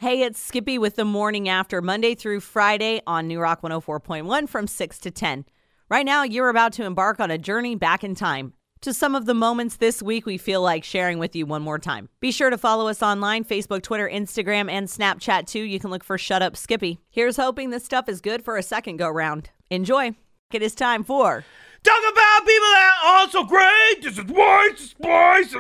Hey, it's Skippy with the Morning After, Monday through Friday on New Rock 104.1 from 6 to 10. Right now, you're about to embark on a journey back in time to some of the moments this week we feel like sharing with you one more time. Be sure to follow us online, Facebook, Twitter, Instagram, and Snapchat too. You can look for Shut Up Skippy. Here's hoping this stuff is good for a second go-round. Enjoy. It is time for... Talk about people that are so great. This is White Spice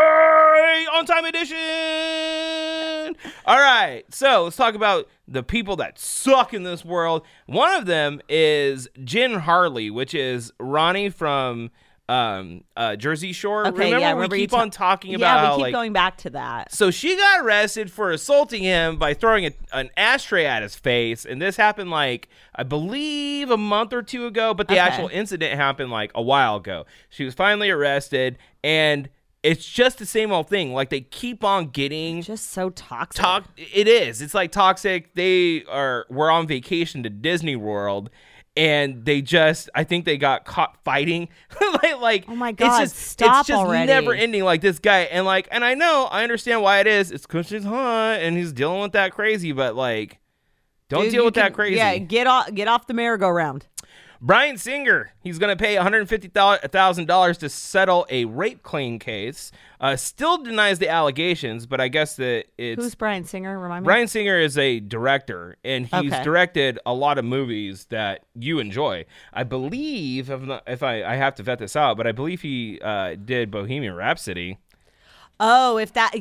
On Time Edition. All right, so let's talk about the people that suck in this world. One of them is Jen Harley, which is Ronnie from Jersey Shore. Okay, remember we keep on talking about how, we keep going back to that. So she got arrested for assaulting him by throwing an ashtray at his face, and this happened like I believe a month or two ago, but the actual incident happened like a while ago. She was finally arrested, and it's just the same old thing. Like, they keep on getting just so toxic. It is. It's like toxic. We're on vacation to Disney World, and I think they got caught fighting. like, oh my God, stop it's just already. Never ending. Like, this guy, and I understand why it is. It's because she's hot, and he's dealing with that crazy, but like, don't deal with that crazy. Yeah, get off the merry-go-round. Bryan Singer, he's going to pay $150,000 to settle a rape claim case. Still denies the allegations, but I guess that it's... Who's Bryan Singer? Remind me. Bryan Singer is a director, and he's directed a lot of movies that you enjoy. I believe, if I have to vet this out, but I believe he did Bohemian Rhapsody. Oh,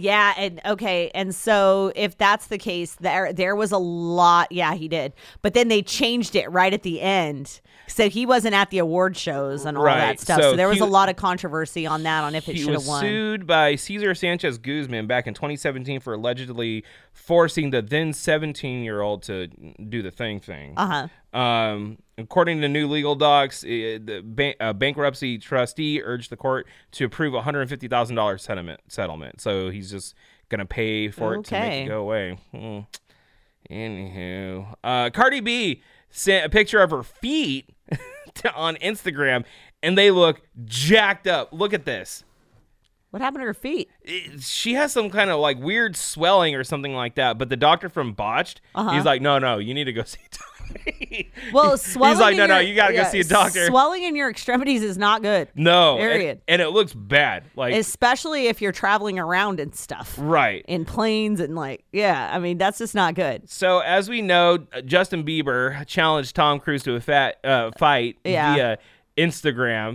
and so if that's the case, there was a lot. Yeah, he did, but then they changed it right at the end, so he wasn't at the award shows and all that stuff. So there was a lot of controversy on that, on if it should have won. He was sued by Cesar Sanchez Guzman back in 2017 for allegedly forcing the then 17-year-old to do the thing. According to new legal docs, the bankruptcy trustee urged the court to approve a $150,000 settlement. So he's just going to pay for it to make it go away. Anywho, Cardi B sent a picture of her feet on Instagram, and they look jacked up. Look at this. What happened to her feet? She has some kind of like weird swelling or something like that. But the doctor from Botched, he's like, no, you need to go see a doctor. Well, swelling. He's like, no, you got to go see a doctor. Swelling in your extremities is not good. No. Period. And it looks bad. Like, especially if you're traveling around and stuff. Right. In planes and that's just not good. So as we know, Justin Bieber challenged Tom Cruise to a fight via Instagram.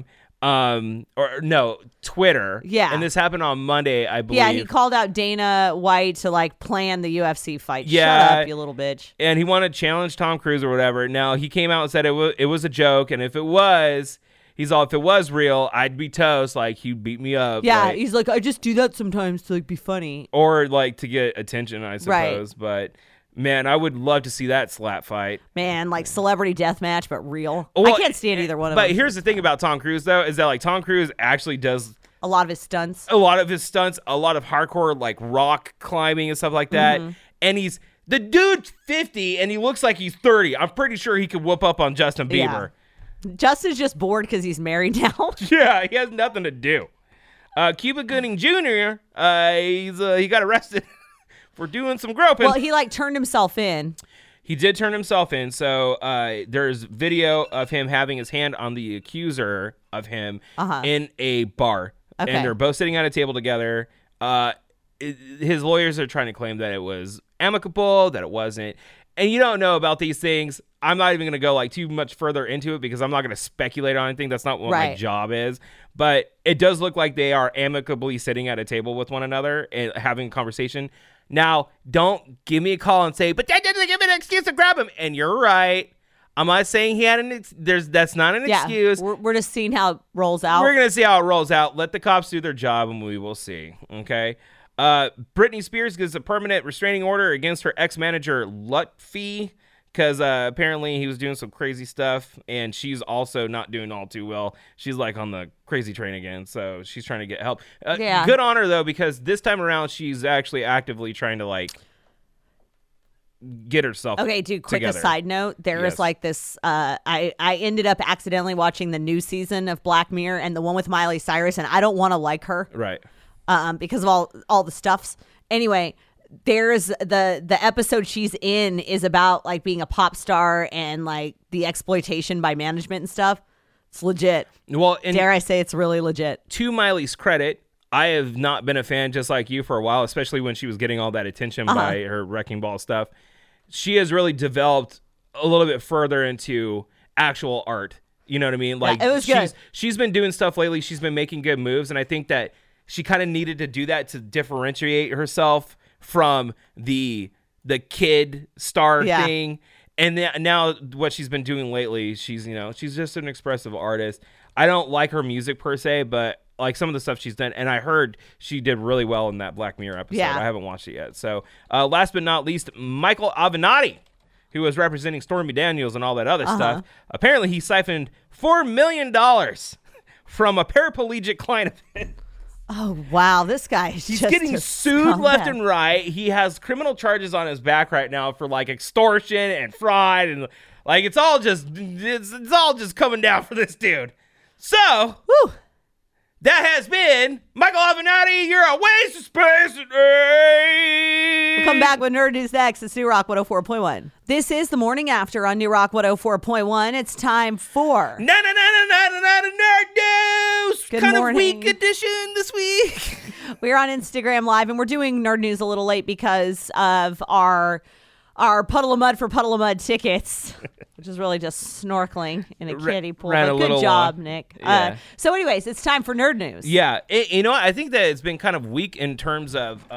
Twitter. Yeah. And this happened on Monday, I believe. Yeah, he called out Dana White to plan the UFC fight. Yeah. Shut up, you little bitch. And he wanted to challenge Tom Cruise or whatever. Now, he came out and said it was a joke, and if it was real, I'd be toast. Like, he'd beat me up. Yeah, he's like, I just do that sometimes to be funny. Or to get attention, I suppose. Right. But man, I would love to see that slap fight. Man, like celebrity deathmatch, but real. Well, I can't stand either one of them. But here's the thing about Tom Cruise, though, is that Tom Cruise actually does a lot of his stunts. A lot of hardcore rock climbing and stuff like that. Mm-hmm. And the dude's 50 and he looks like he's 30. I'm pretty sure he could whoop up on Justin Bieber. Yeah. Justin's just bored because he's married now. Yeah, he has nothing to do. Cuba Gooding Jr., he got arrested for doing some groping. Well, he turned himself in. He did turn himself in. So there's video of him having his hand on the accuser of him in a bar. Okay. And they're both sitting at a table together. His lawyers are trying to claim that it was amicable, that it wasn't. And you don't know about these things. I'm not even going to go too much further into it because I'm not going to speculate on anything. That's not what my job is. But it does look like they are amicably sitting at a table with one another and having a conversation. Now, don't give me a call and say, but that doesn't give me an excuse to grab him. And you're right. I'm not saying he had that's not an excuse. We're just seeing how it rolls out. We're going to see how it rolls out. Let the cops do their job and we will see. Okay. Britney Spears gives a permanent restraining order against her ex-manager Lutfi because apparently he was doing some crazy stuff and she's also not doing all too well. She's on the crazy train again, so she's trying to get help. Good on her though, because this time around she's actually actively trying to get herself dude, quick together. Aside note, there is this I ended up accidentally watching the new season of Black Mirror and the one with Miley Cyrus, and I don't want to like her. Right. Because of all the stuffs. Anyway, there's the episode she's in is about like being a pop star and like the exploitation by management and stuff. It's legit. Well, dare I say it's really legit. To Miley's credit, I have not been a fan just like you for a while, especially when she was getting all that attention by her Wrecking Ball stuff. She has really developed a little bit further into actual art. You know what I mean? Like, it was good. She's been doing stuff lately. She's been making good moves, and I think that she kind of needed to do that to differentiate herself from the kid star thing. And now what she's been doing lately, she's just an expressive artist. I don't like her music per se, but like some of the stuff she's done, and I heard she did really well in that Black Mirror episode. I haven't watched it yet. So last but not least, Michael Avenatti, who was representing Stormy Daniels and all that other stuff. Apparently he siphoned $4 million from a paraplegic client of his. Oh, wow. This guy is He's getting sued left and right. He has criminal charges on his back right now for like extortion and fraud. And like, it's all just coming down for this dude. So, that has been Michael Avenatti. You're a waste of space today. We'll come back with Nerd News next. It's New Rock 104.1. This is the morning after on New Rock 104.1. It's time for Nerd News. Good kind morning. of weak edition this week. We're on Instagram Live, and we're doing Nerd News a little late because of our Puddle of Mud for Puddle of Mud tickets, which is really just snorkeling in a kiddie pool. But good job, Nick. Yeah. So anyways, it's time for Nerd News. Yeah. I think that it's been kind of weak in terms of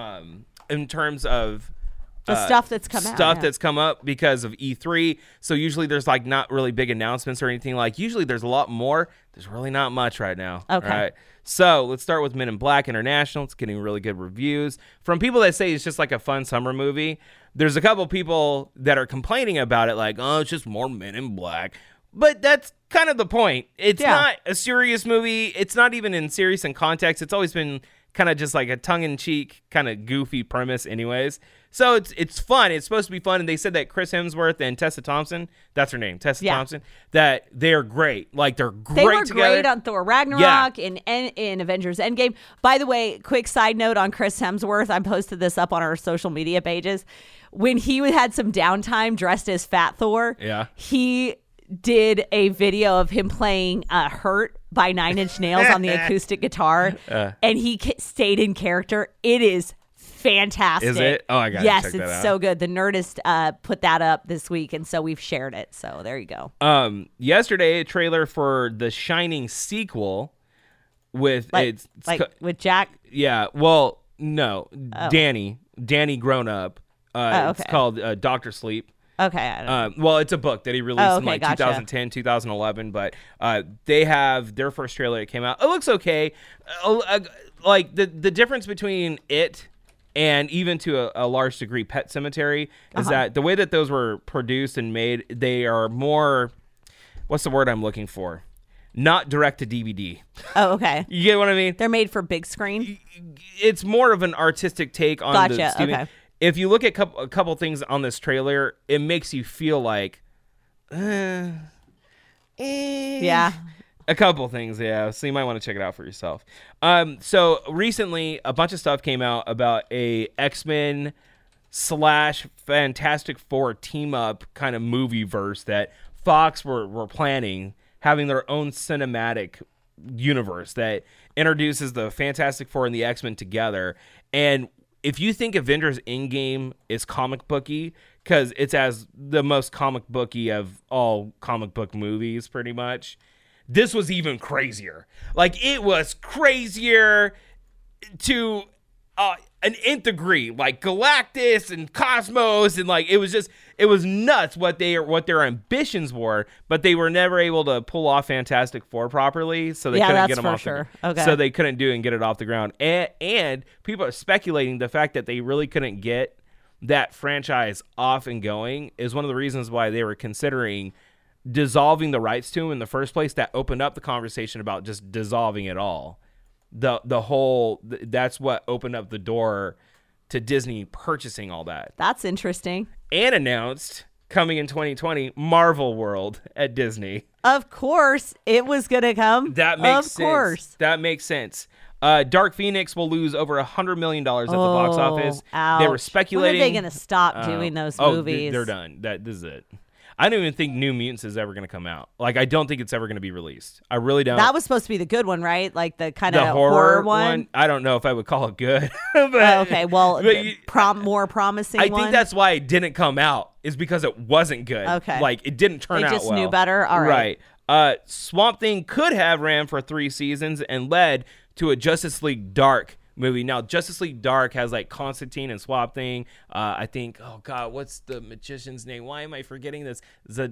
the stuff that's come out. Stuff that's come up because of E3. So usually there's like not really big announcements or anything. Like usually there's a lot more. There's really not much right now. Okay. Right? So let's start with Men in Black International. It's getting really good reviews from people that say it's just like a fun summer movie. There's a couple people that are complaining about it like, oh, it's just more Men in Black. But that's kind of the point. It's not a serious movie. It's not even in serious in context. It's always been kind of just like a tongue-in-cheek, kind of goofy premise anyways. So it's fun. It's supposed to be fun. And they said that Chris Hemsworth and Tessa Thompson, that's her name, Tessa Thompson, that they're great. Like, they're great together. They were great on Thor Ragnarok in Avengers Endgame. By the way, quick side note on Chris Hemsworth. I posted this up on our social media pages. When he had some downtime dressed as Fat Thor, he did a video of him playing Hurt by Nine Inch Nails on the acoustic guitar, and he stayed in character. It is fantastic. Is it? Oh, I got Yes, check that it's out. so good. The Nerdist put that up this week, and so we've shared it. So there you go. Yesterday, a trailer for the Shining sequel with with Jack. Yeah. Well, no, Danny grown up. It's called Dr. Sleep. Okay. I don't know. Well, it's a book that he released in like gotcha. 2010, 2011, but they have their first trailer that came out. It looks okay. Like the difference between it and even to a large degree Pet Sematary is that the way that those were produced and made, they are more, what's the word I'm looking for? Not direct to DVD. Oh, okay. You get what I mean? They're made for big screen? It's more of an artistic take on the Steven. Okay. If you look at a couple things on this trailer, it makes you feel like, yeah. A couple things, yeah. So you might want to check it out for yourself. So recently, a bunch of stuff came out about a X-Men / Fantastic Four team-up kind of movie verse that Fox were planning, having their own cinematic universe that introduces the Fantastic Four and the X-Men together. And if you think Avengers Endgame is comic booky, because it's as the most comic booky of all comic book movies, pretty much, this was even crazier. Like, it was crazier to an nth degree. Like, Galactus and Cosmos, and like, it was nuts what their ambitions were, but they were never able to pull off Fantastic Four properly, so they couldn't get them off. So they couldn't do it and get it off the ground. And people are speculating the fact that they really couldn't get that franchise off and going is one of the reasons why they were considering dissolving the rights to him in the first place. That opened up the conversation about just dissolving it all. That's what opened up the door to Disney purchasing all that. That's interesting. And announced coming in 2020 Marvel World at Disney. Of course it was gonna come. That makes sense. Of course. That makes sense. Dark Phoenix will lose over $100 million at the box office. Ouch. They were speculating. When are they going to stop doing those movies? They're done. This is it. I don't even think New Mutants is ever going to come out. Like, I don't think it's ever going to be released. I really don't. That was supposed to be the good one, right? Like the kind of horror one? I don't know if I would call it good. But, okay, well, more promising I think that's why it didn't come out, is because it wasn't good. Okay. Like, it didn't turn out well. They just knew better? All right. Swamp Thing could have ran for 3 seasons and led to a Justice League Dark movie. Now, Justice League Dark has like Constantine and Swamp Thing. I think, oh God, what's the magician's name? Why am I forgetting this?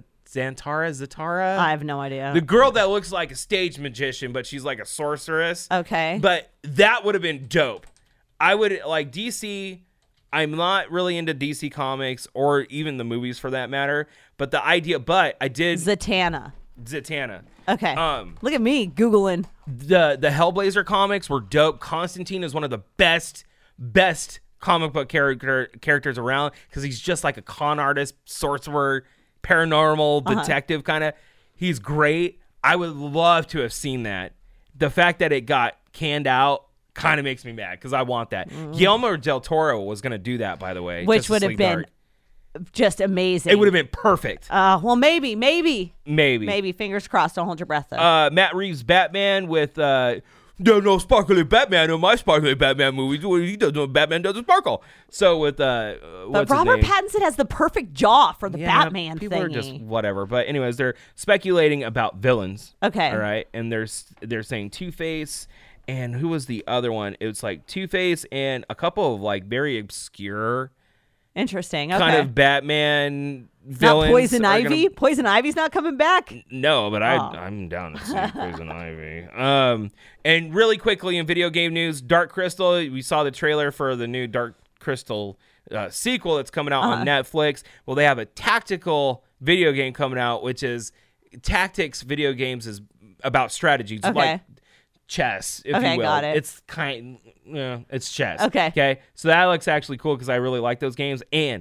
Zatara? I have no idea. The girl that looks like a stage magician, but she's like a sorceress. Okay. But that would have been dope. I would like DC. I'm not really into DC comics or even the movies for that matter. But the idea, I did. Zatanna. Okay. Look at me Googling. The Hellblazer comics were dope. Constantine is one of the best comic book characters around because he's just like a con artist, sorcerer, paranormal detective kind of. He's great. I would love to have seen that. The fact that it got canned out kind of makes me mad because I want that. Guillermo del Toro was going to do that, by the way. Which would have been just amazing. It would have been perfect. Well, maybe. Fingers crossed. Don't hold your breath, though. Matt Reeves' Batman with no sparkly Batman in my sparkly Batman movies. He does Batman doesn't sparkle. So with but Robert Pattinson has the perfect jaw for the Batman people thingy. Are just whatever. But anyways, they're speculating about villains. Okay, all right, and they're saying Two-Face. And who was the other one? It was like Two-Face and a couple of like very obscure. Interesting. Okay. Kind of Batman villains. Not Poison Ivy? Poison Ivy's not coming back? No, but I'm down to see Poison Ivy. And really quickly in video game news, Dark Crystal, we saw the trailer for the new Dark Crystal sequel that's coming out on Netflix. Well, they have a tactical video game coming out, which is tactics video games is about strategies. Okay. Like chess, if you will. Got it. It's it's chess. Okay. So that looks actually cool because I really like those games. And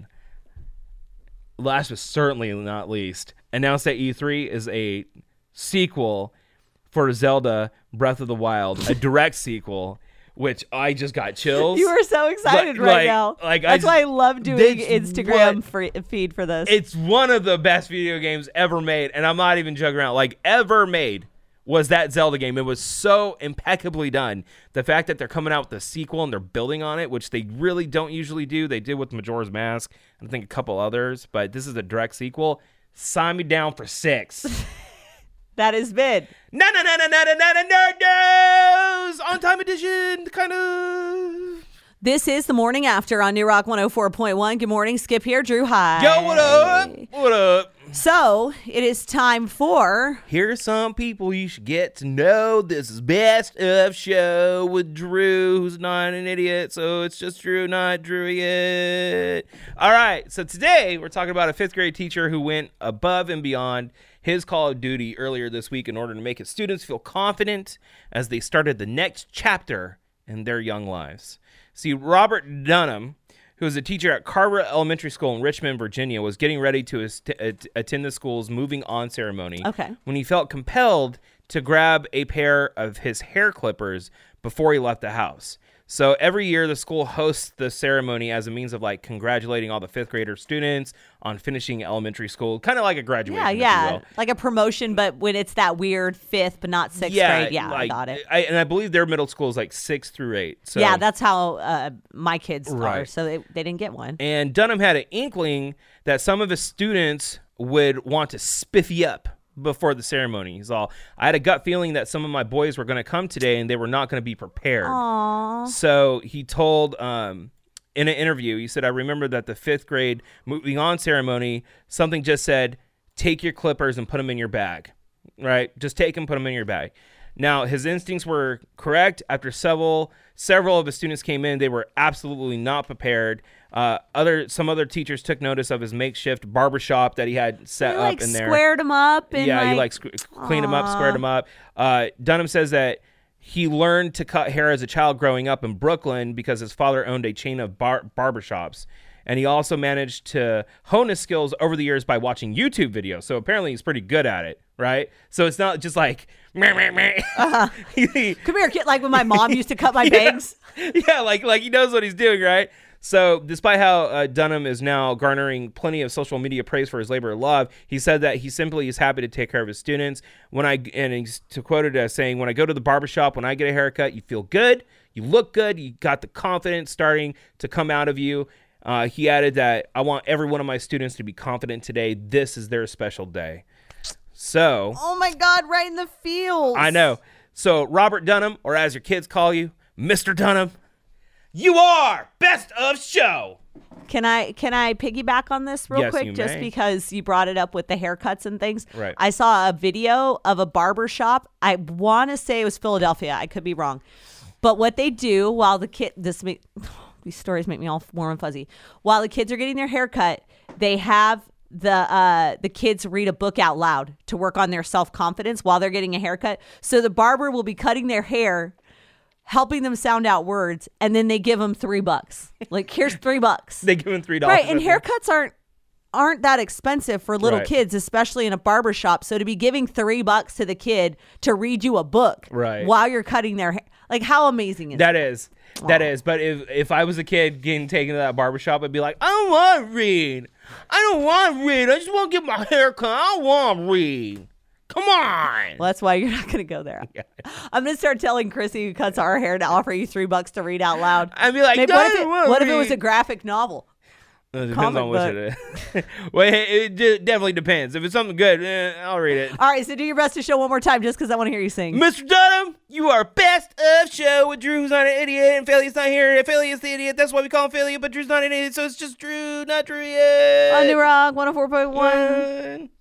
last but certainly not least, announced at E3 is a sequel for Zelda Breath of the Wild, a direct sequel, which I just got chills. You are so excited now. That's why I love doing Instagram feed for this. It's one of the best video games ever made, and I'm not even joking around. Like, ever made. Was that Zelda game. It was so impeccably done. The fact that they're coming out with a sequel and they're building on it, which they really don't usually do. They did with Majora's Mask, and I think a couple others, but this is a direct sequel. Sign me down for 6. That is bid. No, on time edition, kind of. This is the morning after on New Rock 104.1. Good morning, Skip here, Drew. Hi. Yo, what up? What up? So it is time for Here's some people you should get to know. This is Best of Show with Drew, who's not an idiot. So it's just Drew, not Drew yet. All right. So today we're talking about a 5th grade teacher who went above and beyond his call of duty earlier this week in order to make his students feel confident as they started the next chapter in their young lives. See, Robert Dunham, who was a teacher at Carver Elementary School in Richmond, Virginia, was getting ready to attend the school's moving on ceremony when he felt compelled to grab a pair of his hair clippers before he left the house. So every year, the school hosts the ceremony as a means of like congratulating all the 5th grader students on finishing elementary school, kind of like a graduation. If you will. Like a promotion, but when it's that weird 5th but not 6th grade. Yeah, like, I got it. I believe their middle school is like 6 through 8. So yeah, that's how my kids are. So they didn't get one. And Dunham had an inkling that some of his students would want to spiffy up before the ceremony. He's all, I had a gut feeling that some of my boys were going to come today and they were not going to be prepared. Aww. So he told in an interview, he said, I remember that the 5th grade moving on ceremony, something just said, take your clippers and put them in your bag, right? Just take them, put them in your bag. Now, his instincts were correct. After several of the students came in, they were absolutely not prepared. Some other teachers took notice of his makeshift barbershop that he had set up in there. Squared him up. And cleaned him up, squared him up. Dunham says that he learned to cut hair as a child growing up in Brooklyn because his father owned a chain of barbershops. And he also managed to hone his skills over the years by watching YouTube videos. So apparently he's pretty good at it, right? So it's not just like, meh, meh, meh. Come here, kid. Like when my mom used to cut my bangs. Yeah, like he knows what he's doing, right? So despite how Dunham is now garnering plenty of social media praise for his labor of love, he said that he simply is happy to take care of his students. And he's quoted as saying, when I go to the barbershop, when I get a haircut, you feel good, you look good, you got the confidence starting to come out of you. He added that I want every one of my students to be confident today. This is their special day. So. Oh my God, right in the feels. I know. So Robert Dunham, or as your kids call you, Mr. Dunham, you are best of show. Can I piggyback on this real quick? Just because you brought it up with the haircuts and things. Right. I saw a video of a barber shop. I want to say it was Philadelphia. I could be wrong. But what they do while the kid, these stories make me all warm and fuzzy. While the kids are getting their haircut, they have the kids read a book out loud to work on their self-confidence while they're getting a haircut. So the barber will be cutting their hair, helping them sound out words, and then they give them $3. Like, here's $3. They give them $3. Right, and haircuts aren't that expensive for little kids, especially in a barbershop. So to be giving $3 to the kid to read you a book while you're cutting their hair, like, how amazing is that? That is. But if I was a kid getting taken to that barbershop, I'd be like, I don't want to read. I just want to get my hair cut. I don't want to read. Come on. Well, that's why you're not going to go there. Yeah. I'm going to start telling Chrissy, who cuts our hair, to offer you $3 to read out loud. I'd be like, what if it was a graphic novel? It depends on which it is. Well, it definitely depends. If it's something good, I'll read it. All right, so do your best to show one more time just because I want to hear you sing. Mr. Dunham, you are best of show with Drew, who's not an idiot, and Philly's not here. Philly is the idiot. That's why we call him Philly, but Drew's not an idiot, so it's just Drew, not Drew yet. On New Rock 104.1.